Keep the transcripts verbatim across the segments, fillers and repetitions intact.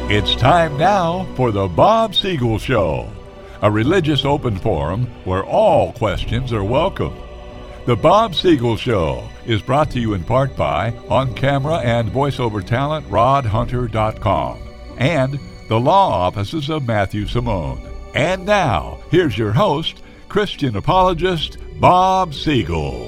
It's time now for the Bob Siegel Show, a religious open forum where all questions are welcome. The Bob Siegel Show is brought to you in part by on-camera and voiceover talent rod hunter dot com and the law offices of Matthew Simone. And now, here's your host, Christian apologist Bob Siegel.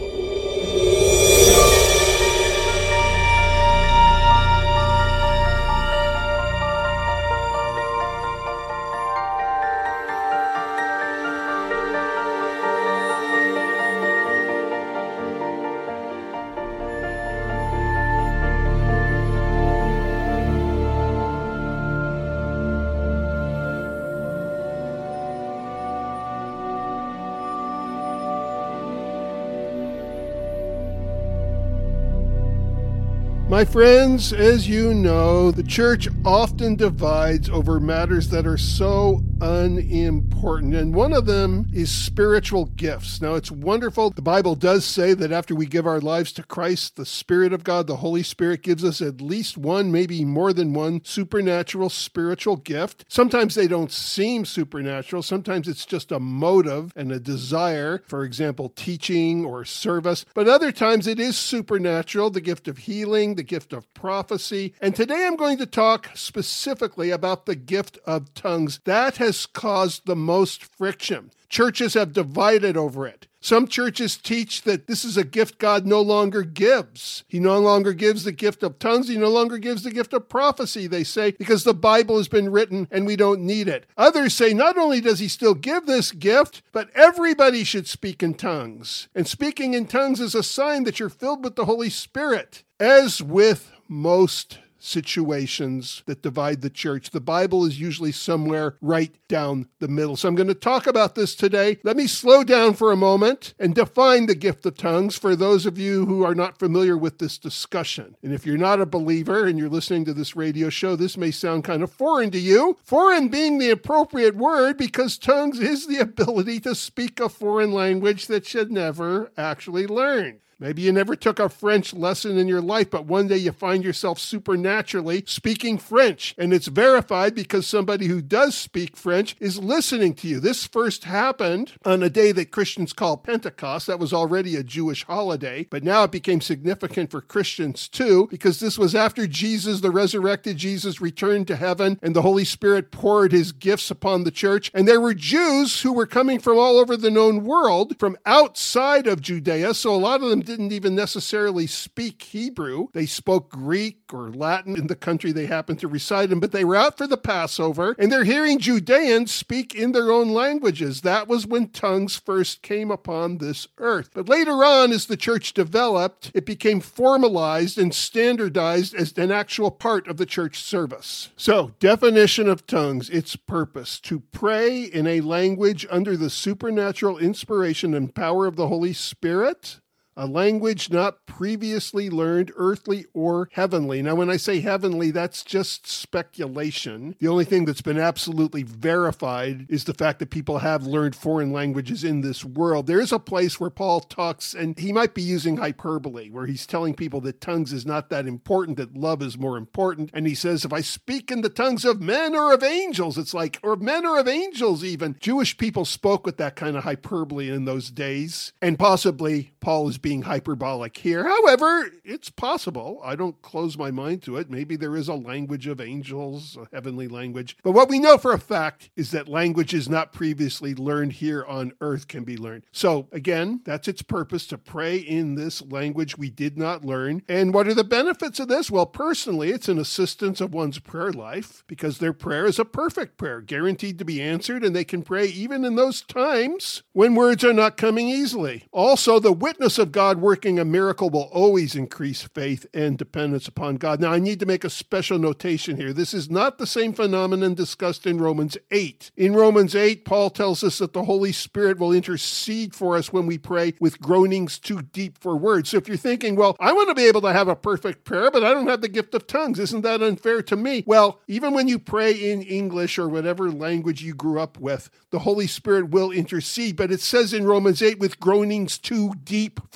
My friends, as you know, the church often divides over matters that are so unimportant, and one of them is spiritual gifts. Now, it's wonderful. The Bible does say that after we give our lives to Christ, the Spirit of God, the Holy Spirit, gives us at least one, maybe more than one, supernatural spiritual gift. Sometimes they don't seem supernatural. Sometimes it's just a motive and a desire, for example, teaching or service. But other times it is supernatural, the gift of healing, the gift of prophecy. And today I'm going to talk specifically about the gift of tongues. That has caused the most friction. Churches have divided over it. Some churches teach that this is a gift God no longer gives. He no longer gives the gift of tongues. He no longer gives the gift of prophecy, they say, because the Bible has been written and we don't need it. Others say not only does he still give this gift, but everybody should speak in tongues. And speaking in tongues is a sign that you're filled with the Holy Spirit. As with most situations that divide the church, the Bible is usually somewhere right down the middle. So I'm going to talk about this today. Let me slow down for a moment and define the gift of tongues for those of you who are not familiar with this discussion. And if you're not a believer and you're listening to this radio show, this may sound kind of foreign to you. Foreign being the appropriate word, because tongues is the ability to speak a foreign language that should never actually learn. Maybe you never took a French lesson in your life, but one day you find yourself supernaturally speaking French. And it's verified because somebody who does speak French is listening to you. This first happened on a day that Christians call Pentecost. That was already a Jewish holiday, but now it became significant for Christians too, because this was after Jesus, the resurrected Jesus, returned to heaven and the Holy Spirit poured his gifts upon the church. And there were Jews who were coming from all over the known world, from outside of Judea. So a lot of them didn't even necessarily speak Hebrew. They spoke Greek or Latin in the country they happened to reside in, but they were out for the Passover, and they're hearing Judeans speak in their own languages. That was when tongues first came upon this earth. But later on, as the church developed, it became formalized and standardized as an actual part of the church service. So, definition of tongues, its purpose: to pray in a language under the supernatural inspiration and power of the Holy Spirit, a language not previously learned, earthly or heavenly. Now, when I say heavenly, that's just speculation. The only thing that's been absolutely verified is the fact that people have learned foreign languages in this world. There is a place where Paul talks, and he might be using hyperbole, where he's telling people that tongues is not that important, that love is more important. And he says, if I speak in the tongues of men or of angels, it's like, or of men or of angels even. Jewish people spoke with that kind of hyperbole in those days. And possibly Paul is being hyperbolic here. However, it's possible. I don't close my mind to it. Maybe there is a language of angels, a heavenly language. But what we know for a fact is that languages not previously learned here on earth can be learned. So again, that's its purpose, to pray in this language we did not learn. And what are the benefits of this? Well, personally, it's an assistance of one's prayer life, because their prayer is a perfect prayer, guaranteed to be answered, and they can pray even in those times when words are not coming easily. Also, the witness of God working a miracle will always increase faith and dependence upon God. Now, I need to make a special notation here. This is not the same phenomenon discussed in Romans eight. In Romans eight, Paul tells us that the Holy Spirit will intercede for us when we pray with groanings too deep for words. So if you're thinking, well, I want to be able to have a perfect prayer, but I don't have the gift of tongues, isn't that unfair to me? Well, even when you pray in English or whatever language you grew up with, the Holy Spirit will intercede. But it says in Romans eight, with groanings too deep for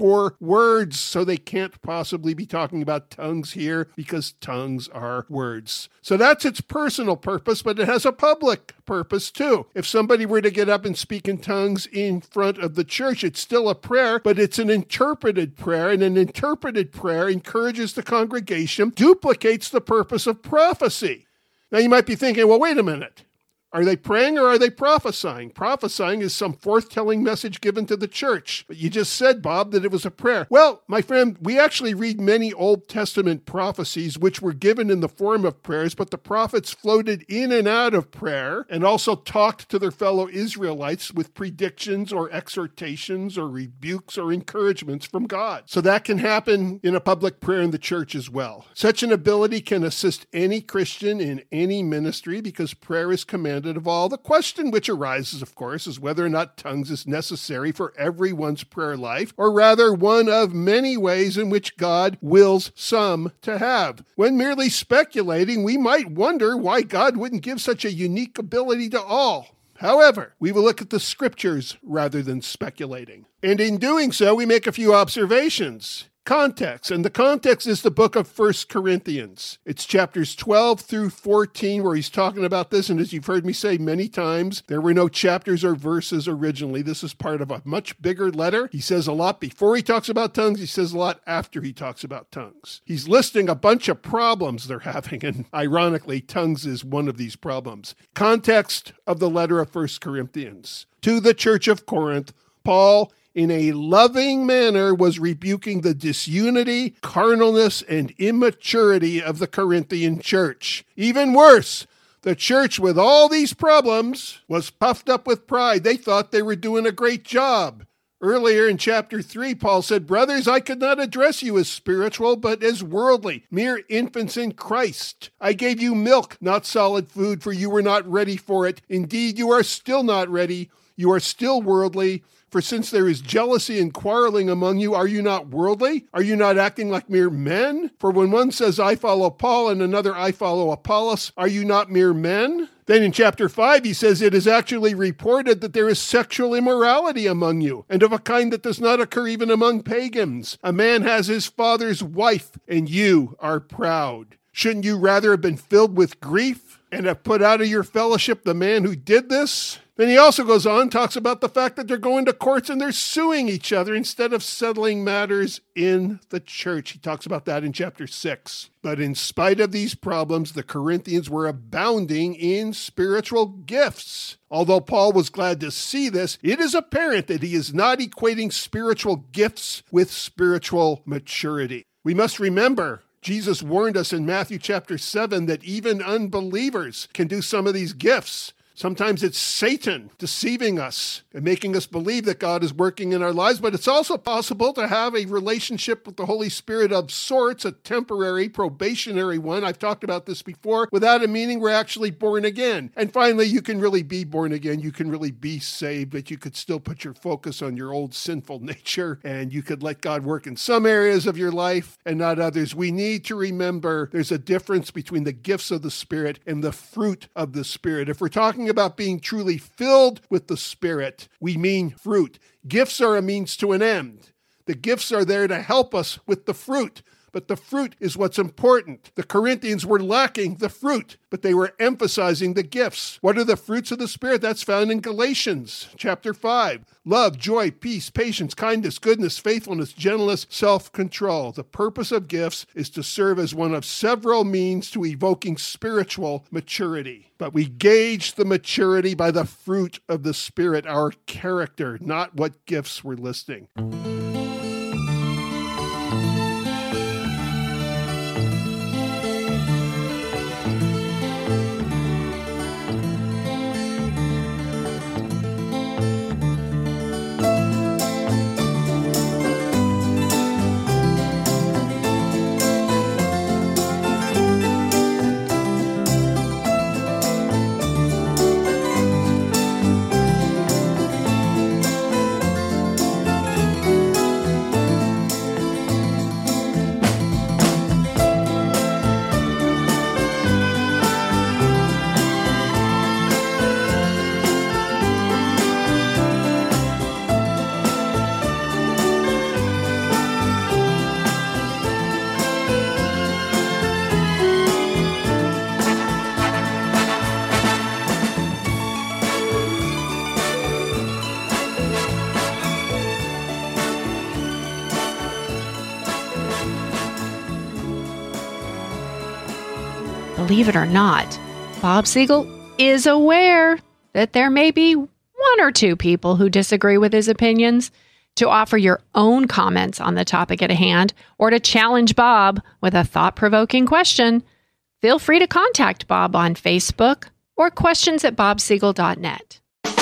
for words, so they can't possibly be talking about tongues here because tongues are words. So that's its personal purpose, but it has a public purpose too. If somebody were to get up and speak in tongues in front of the church, it's still a prayer, but it's an interpreted prayer, and an interpreted prayer encourages the congregation, duplicates the purpose of prophecy. Now you might be thinking, well, wait a minute. Are they praying or are they prophesying? Prophesying is some forthtelling message given to the church. But you just said, Bob, that it was a prayer. Well, my friend, we actually read many Old Testament prophecies which were given in the form of prayers, but the prophets floated in and out of prayer and also talked to their fellow Israelites with predictions or exhortations or rebukes or encouragements from God. So that can happen in a public prayer in the church as well. Such an ability can assist any Christian in any ministry because prayer is commanded of all. The question which arises, of course, is whether or not tongues is necessary for everyone's prayer life, or rather one of many ways in which God wills some to have. When merely speculating, we might wonder why God wouldn't give such a unique ability to all. However, we will look at the scriptures rather than speculating. And in doing so, we make a few observations. Context, and the context is the book of First Corinthians. It's chapters twelve through fourteen where he's talking about this, and as you've heard me say many times, there were no chapters or verses originally. This is part of a much bigger letter. He says a lot before he talks about tongues. He says a lot after he talks about tongues. He's listing a bunch of problems they're having, and ironically, tongues is one of these problems. Context of the letter of First Corinthians. To the church of Corinth, Paul, in a loving manner, was rebuking the disunity, carnalness, and immaturity of the Corinthian church. Even worse, the church with all these problems was puffed up with pride. They thought they were doing a great job. Earlier in chapter three, Paul said, "Brothers, I could not address you as spiritual, but as worldly, mere infants in Christ. I gave you milk, not solid food, for you were not ready for it. Indeed, you are still not ready. You are still worldly. For since there is jealousy and quarreling among you, are you not worldly? Are you not acting like mere men? For when one says, I follow Paul, and another, I follow Apollos, are you not mere men?" Then in chapter five, he says, "It is actually reported that there is sexual immorality among you, and of a kind that does not occur even among pagans. A man has his father's wife, and you are proud. Shouldn't you rather have been filled with grief and have put out of your fellowship the man who did this?" Then he also goes on, talks about the fact that they're going to courts and they're suing each other instead of settling matters in the church. He talks about that in chapter six. But in spite of these problems, the Corinthians were abounding in spiritual gifts. Although Paul was glad to see this, it is apparent that he is not equating spiritual gifts with spiritual maturity. We must remember, Jesus warned us in Matthew chapter seven that even unbelievers can do some of these gifts. Sometimes it's Satan deceiving us and making us believe that God is working in our lives, but it's also possible to have a relationship with the Holy Spirit of sorts, a temporary, probationary one. I've talked about this before. Without a meaning, we're actually born again. And finally, you can really be born again. You can really be saved, but you could still put your focus on your old sinful nature, and you could let God work in some areas of your life and not others. We need to remember there's a difference between the gifts of the Spirit and the fruit of the Spirit. If we're talking about being truly filled with the Spirit, we mean fruit. Gifts are a means to an end. The gifts are there to help us with the fruit, but the fruit is what's important. The Corinthians were lacking the fruit, but they were emphasizing the gifts. What are the fruits of the Spirit? That's found in Galatians chapter five. Love, joy, peace, patience, kindness, goodness, faithfulness, gentleness, self-control. The purpose of gifts is to serve as one of several means to evoking spiritual maturity. But we gauge the maturity by the fruit of the Spirit, our character, not what gifts we're listing. Believe it or not, Bob Siegel is aware that there may be one or two people who disagree with his opinions. To offer your own comments on the topic at hand or to challenge Bob with a thought-provoking question, feel free to contact Bob on Facebook or questions at bob siegel dot net.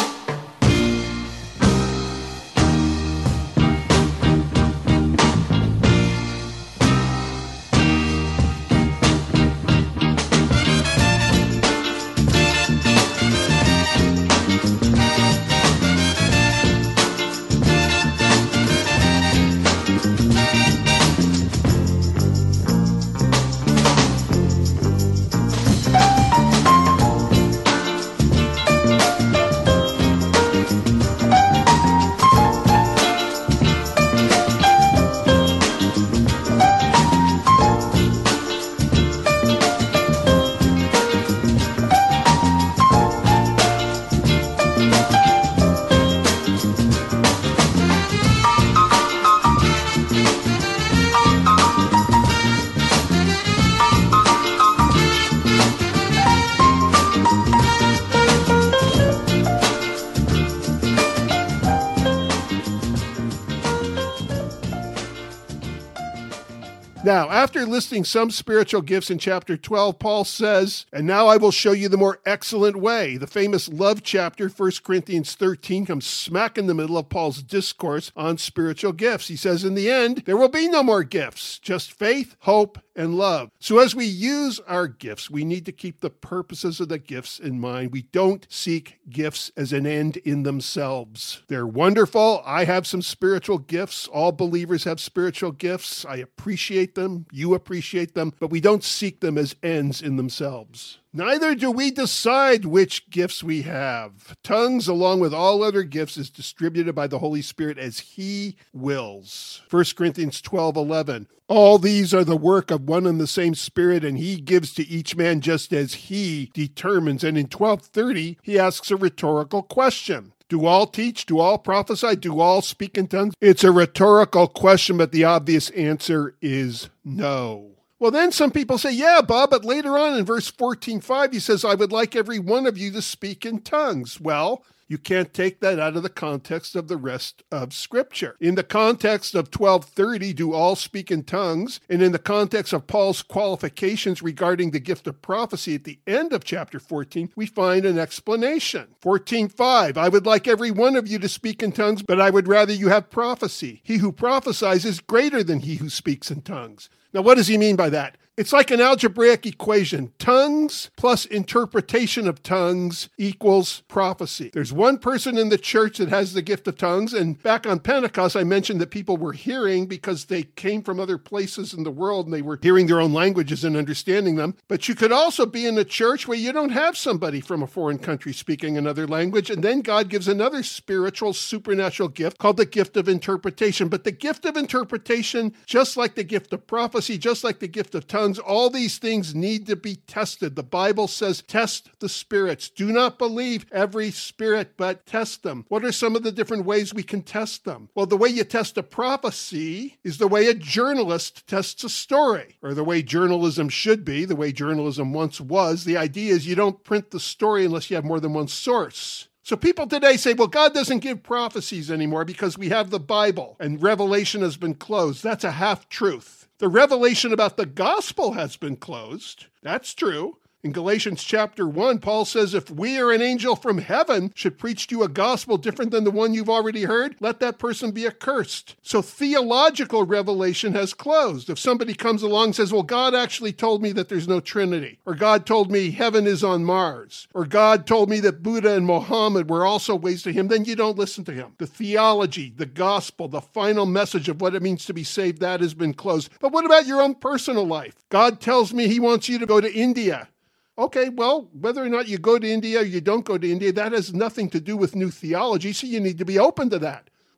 Now, after listing some spiritual gifts in chapter twelve, Paul says, and now I will show you the more excellent way. The famous love chapter, First Corinthians thirteen, comes smack in the middle of Paul's discourse on spiritual gifts. He says, in the end, there will be no more gifts, just faith, hope, and love. So as we use our gifts, we need to keep the purposes of the gifts in mind. We don't seek gifts as an end in themselves. They're wonderful. I have some spiritual gifts. All believers have spiritual gifts. I appreciate them. You appreciate them, but we don't seek them as ends in themselves. Neither do we decide which gifts we have. Tongues, along with all other gifts, is distributed by the Holy Spirit as He wills. First Corinthians twelve eleven. All these are the work of one and the same Spirit, and He gives to each man just as He determines. And in twelve thirty, he asks a rhetorical question. Do all teach? Do all prophesy? Do all speak in tongues? It's a rhetorical question, but the obvious answer is no. Well, then some people say, yeah, Bob, but later on in verse fourteen five, he says, I would like every one of you to speak in tongues. Well, you can't take that out of the context of the rest of Scripture. In the context of twelve thirty, do all speak in tongues? And in the context of Paul's qualifications regarding the gift of prophecy at the end of chapter fourteen, we find an explanation. fourteen five, I would like every one of you to speak in tongues, but I would rather you have prophecy. He who prophesies is greater than he who speaks in tongues. Now, what does he mean by that? It's like an algebraic equation. Tongues plus interpretation of tongues equals prophecy. There's one person in the church that has the gift of tongues, and back on Pentecost, I mentioned that people were hearing because they came from other places in the world and they were hearing their own languages and understanding them. But you could also be in a church where you don't have somebody from a foreign country speaking another language, and then God gives another spiritual, supernatural gift called the gift of interpretation. But the gift of interpretation, just like the gift of prophecy, just like the gift of tongues, all these things need to be tested. The Bible says, test the spirits. Do not believe every spirit, but test them. What are some of the different ways we can test them? Well, the way you test a prophecy is the way a journalist tests a story, or the way journalism should be, the way journalism once was. The idea is you don't print the story unless you have more than one source. So people today say, well, God doesn't give prophecies anymore because we have the Bible and Revelation has been closed. That's a half-truth. The revelation about the gospel has been closed. That's true. In Galatians chapter one, Paul says, if we or an angel from heaven should preach to you a gospel different than the one you've already heard, let that person be accursed. So theological revelation has closed. If somebody comes along and says, well, God actually told me that there's no Trinity, or God told me heaven is on Mars, or God told me that Buddha and Muhammad were also ways to him, then you don't listen to him. The theology, the gospel, the final message of what it means to be saved, that has been closed. But what about your own personal life? God tells me He wants you to go to India. Okay, well, whether or not you go to India or you don't go to India, that has nothing to do with new theology, so you need to be open to that.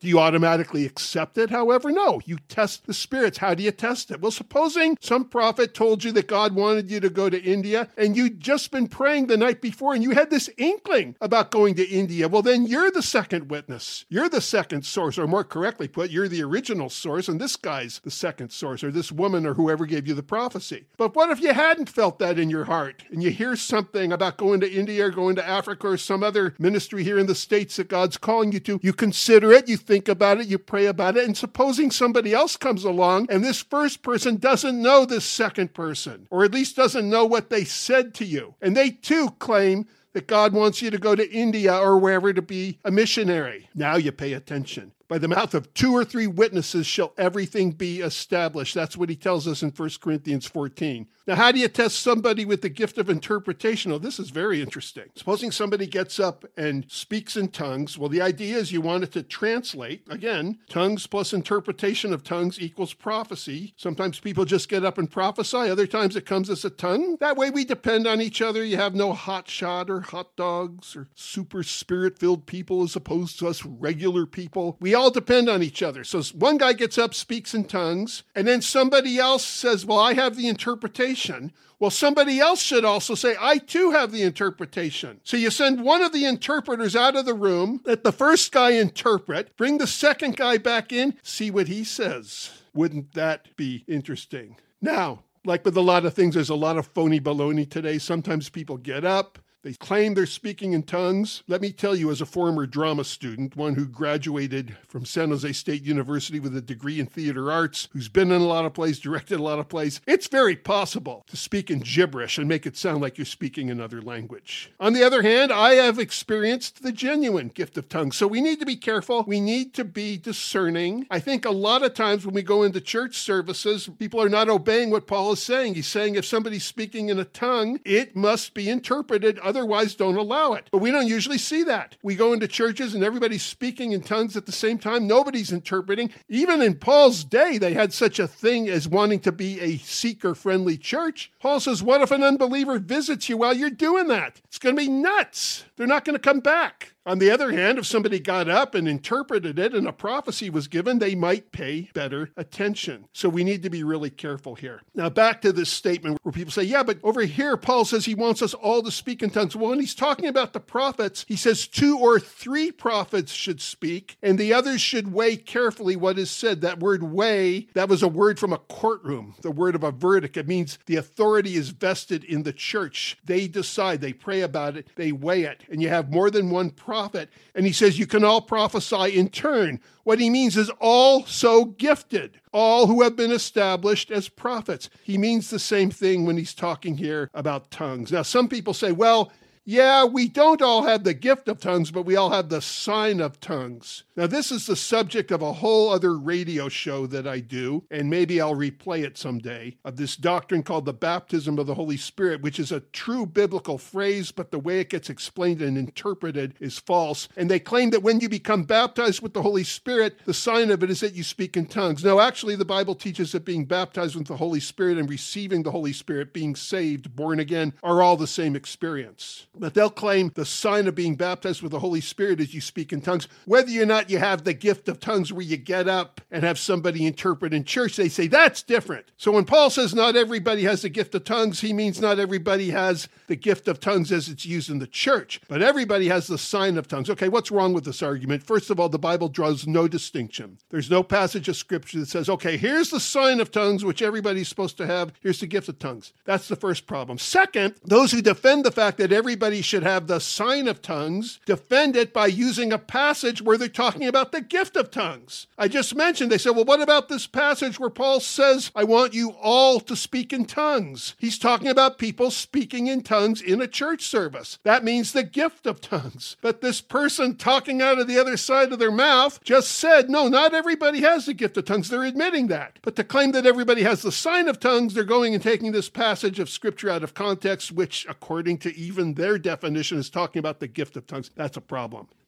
Do you automatically accept it? However, no. You test the spirits. How do you test it? Well, supposing some prophet told you that God wanted you to go to India and you'd just been praying the night before and you had this inkling about going to India. Well, then you're the second witness. You're the second source, or more correctly put, you're the original source, and this guy's the second source, or this woman, or whoever gave you the prophecy. But what if you hadn't felt that in your heart and you hear something about going to India or going to Africa or some other ministry here in the States that God's calling you to? You consider it, you think about it, you pray about it, and supposing somebody else comes along and this first person doesn't know this second person, or at least doesn't know what they said to you, and they too claim that God wants you to go to India or wherever to be a missionary. Now you pay attention. By the mouth of two or three witnesses shall everything be established. That's what he tells us in First Corinthians fourteen. Now, how do you test somebody with the gift of interpretation? Oh, this is very interesting. Supposing somebody gets up and speaks in tongues. Well, the idea is you want it to translate. Again, tongues plus interpretation of tongues equals prophecy. Sometimes people just get up and prophesy. Other times it comes as a tongue. That way we depend on each other. You have no hot shot or hot dogs or super spirit-filled people as opposed to us regular people. We all depend on each other. So one guy gets up, speaks in tongues, and then somebody else says, well, I have the interpretation. Well, somebody else should also say, I too have the interpretation. So you send one of the interpreters out of the room, let the first guy interpret, bring the second guy back in, see what he says. Wouldn't that be interesting? Now, like with a lot of things, there's a lot of phony baloney today. Sometimes people get up, they claim they're speaking in tongues. Let me tell you, as a former drama student, one who graduated from San Jose State University with a degree in theater arts, who's been in a lot of plays, directed a lot of plays, it's very possible to speak in gibberish and make it sound like you're speaking another language. On the other hand, I have experienced the genuine gift of tongues. So we need to be careful. We need to be discerning. I think a lot of times when we go into church services, people are not obeying what Paul is saying. He's saying if somebody's speaking in a tongue, it must be interpreted. Otherwise, don't allow it. But we don't usually see that. We go into churches and everybody's speaking in tongues at the same time. Nobody's interpreting. Even in Paul's day, they had such a thing as wanting to be a seeker-friendly church. Paul says, what if an unbeliever visits you while you're doing that? It's going to be nuts. They're not going to come back. On the other hand, if somebody got up and interpreted it and a prophecy was given, they might pay better attention. So we need to be really careful here. Now, back to this statement where people say, yeah, but over here, Paul says he wants us all to speak in tongues. Well, when he's talking about the prophets, he says two or three prophets should speak, and the others should weigh carefully what is said. That word weigh, that was a word from a courtroom, the word of a verdict. It means the authority is vested in the church. They decide, they pray about it, they weigh it, and you have more than one prophet. prophet. And he says you can all prophesy in turn. What he means is all so gifted, all who have been established as prophets. He means the same thing when he's talking here about tongues. Now, some people say, well, yeah, we don't all have the gift of tongues, but we all have the sign of tongues. Now, this is the subject of a whole other radio show that I do, and maybe I'll replay it someday, of this doctrine called the baptism of the Holy Spirit, which is a true biblical phrase, but the way it gets explained and interpreted is false. And they claim that when you become baptized with the Holy Spirit, the sign of it is that you speak in tongues. No, actually, the Bible teaches that being baptized with the Holy Spirit and receiving the Holy Spirit, being saved, born again, are all the same experience. But they'll claim the sign of being baptized with the Holy Spirit is you speak in tongues. Whether or not you have the gift of tongues where you get up and have somebody interpret in church, they say that's different. So when Paul says not everybody has the gift of tongues, he means not everybody has the gift of tongues as it's used in the church, but everybody has the sign of tongues. Okay, what's wrong with this argument? First of all, the Bible draws no distinction. There's no passage of scripture that says, okay, here's the sign of tongues, which everybody's supposed to have. Here's the gift of tongues. That's the first problem. Second, those who defend the fact that everybody Everybody should have the sign of tongues, defend it by using a passage where they're talking about the gift of tongues. I just mentioned, they said, well, what about this passage where Paul says, I want you all to speak in tongues? He's talking about people speaking in tongues in a church service. That means the gift of tongues. But this person talking out of the other side of their mouth just said, no, not everybody has the gift of tongues. They're admitting that. But to claim that everybody has the sign of tongues, they're going and taking this passage of scripture out of context, which according to even their definition is talking about the gift of tongues. That's a problem.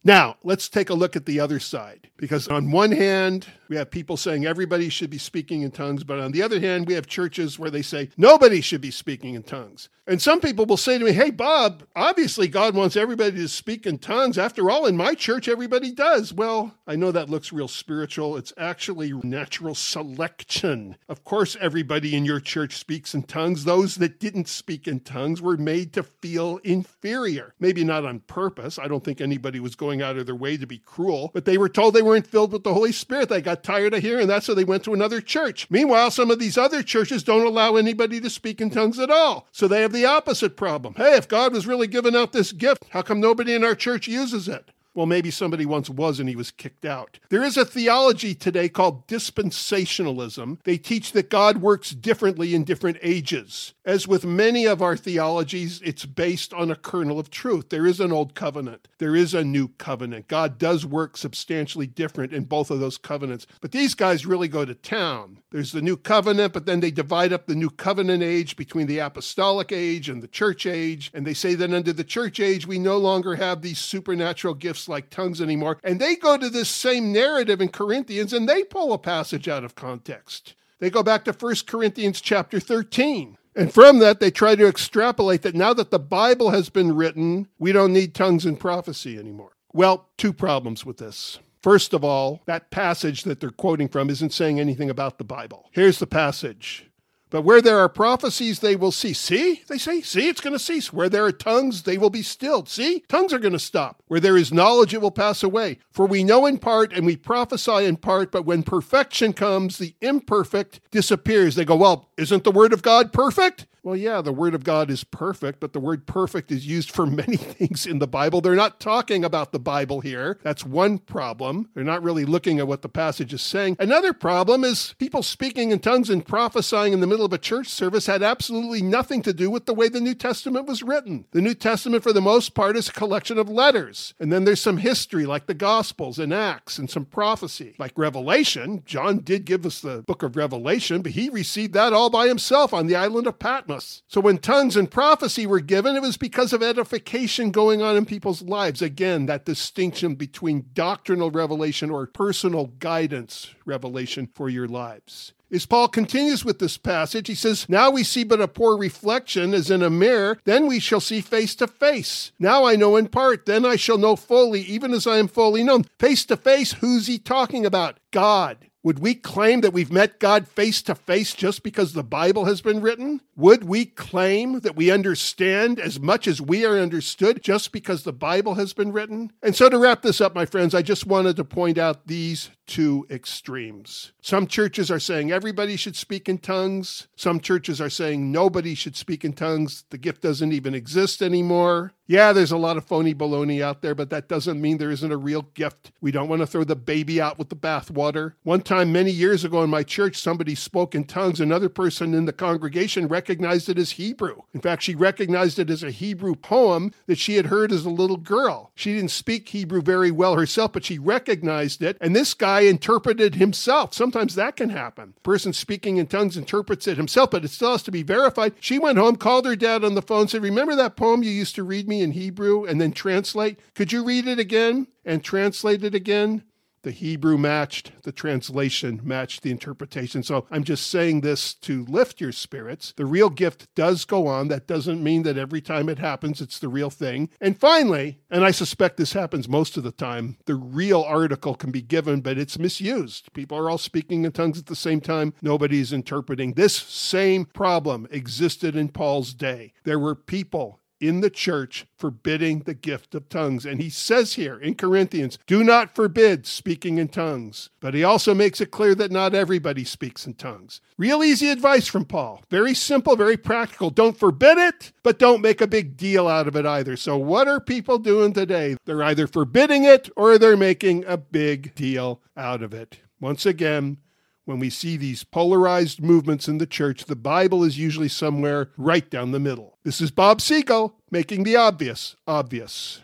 Now, let's take a look at the other side, because on one hand, we have people saying everybody should be speaking in tongues, but on the other hand, we have churches where they say nobody should be speaking in tongues. And some people will say to me, hey, Bob, obviously God wants everybody to speak in tongues. After all, in my church, everybody does. Well, I know that looks real spiritual. It's actually natural selection. Of course, everybody in your church speaks in tongues. Those that didn't speak in tongues were made to feel inferior. Maybe not on purpose. I don't think anybody was going out of their way to be cruel, but they were told they weren't filled with the Holy Spirit. They got tired of hearing that, so they went to another church. Meanwhile, some of these other churches don't allow anybody to speak in tongues at all. So they have the opposite problem. Hey, if God was really giving out this gift, how come nobody in our church uses it? Well, maybe somebody once was and he was kicked out. There is a theology today called dispensationalism. They teach that God works differently in different ages. As with many of our theologies, it's based on a kernel of truth. There is an old covenant. There is a new covenant. God does work substantially different in both of those covenants. But these guys really go to town. There's the new covenant, but then they divide up the new covenant age between the apostolic age and the church age. And they say that under the church age, we no longer have these supernatural gifts like tongues anymore. And they go to this same narrative in Corinthians and they pull a passage out of context. They go back to First Corinthians chapter thirteen. And from that, they try to extrapolate that now that the Bible has been written, we don't need tongues and prophecy anymore. Well, two problems with this. First of all, that passage that they're quoting from isn't saying anything about the Bible. Here's the passage. But where there are prophecies, they will cease. See, they say, see, it's going to cease. Where there are tongues, they will be stilled. See, tongues are going to stop. Where there is knowledge, it will pass away. For we know in part and we prophesy in part, but when perfection comes, the imperfect disappears. They go, well, isn't the word of God perfect? Well, yeah, the word of God is perfect, but the word perfect is used for many things in the Bible. They're not talking about the Bible here. That's one problem. They're not really looking at what the passage is saying. Another problem is people speaking in tongues and prophesying in the middle of a church service had absolutely nothing to do with the way the New Testament was written. The New Testament, for the most part, is a collection of letters. And then there's some history, like the Gospels and Acts, and some prophecy, like Revelation. John did give us the book of Revelation, but he received that all by himself on the island of Patmos. So when tongues and prophecy were given, it was because of edification going on in people's lives. Again, that distinction between doctrinal revelation or personal guidance revelation for your lives. As Paul continues with this passage, he says, now we see but a poor reflection as in a mirror, then we shall see face to face. Now I know in part, then I shall know fully, even as I am fully known. Face to face, who's he talking about? God. Would we claim that we've met God face to face just because the Bible has been written? Would we claim that we understand as much as we are understood just because the Bible has been written? And so to wrap this up, my friends, I just wanted to point out these two extremes. Some churches are saying everybody should speak in tongues. Some churches are saying nobody should speak in tongues. The gift doesn't even exist anymore. Yeah, there's a lot of phony baloney out there, but that doesn't mean there isn't a real gift. We don't want to throw the baby out with the bathwater. One time, many years ago in my church, somebody spoke in tongues. Another person in the congregation recognized it as Hebrew. In fact, she recognized it as a Hebrew poem that she had heard as a little girl. She didn't speak Hebrew very well herself, but she recognized it. And this guy interpreted himself. Sometimes that can happen. The person speaking in tongues interprets it himself, but it still has to be verified. She went home, called her dad on the phone, said, remember that poem you used to read me in Hebrew and then translate? Could you read it again and translate it again? The Hebrew matched, the translation matched the interpretation. So I'm just saying this to lift your spirits. The real gift does go on. That doesn't mean that every time it happens, it's the real thing. And finally, and I suspect this happens most of the time, the real article can be given, but it's misused. People are all speaking in tongues at the same time. Nobody's interpreting. This same problem existed in Paul's day. There were people in the church forbidding the gift of tongues. And he says here in Corinthians, do not forbid speaking in tongues. But he also makes it clear that not everybody speaks in tongues. Real easy advice from Paul. Very simple, very practical. Don't forbid it, but don't make a big deal out of it either. So what are people doing today? They're either forbidding it or they're making a big deal out of it. Once again, when we see these polarized movements in the church, the Bible is usually somewhere right down the middle. This is Bob Siegel, making the obvious obvious.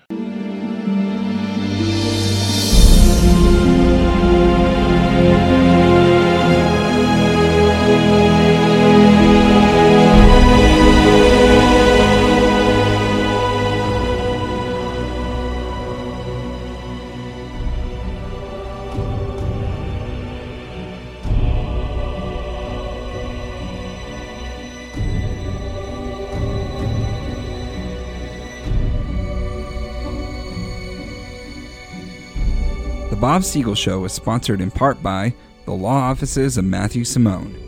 The Bob Siegel Show is sponsored in part by the law offices of Matthew Simone,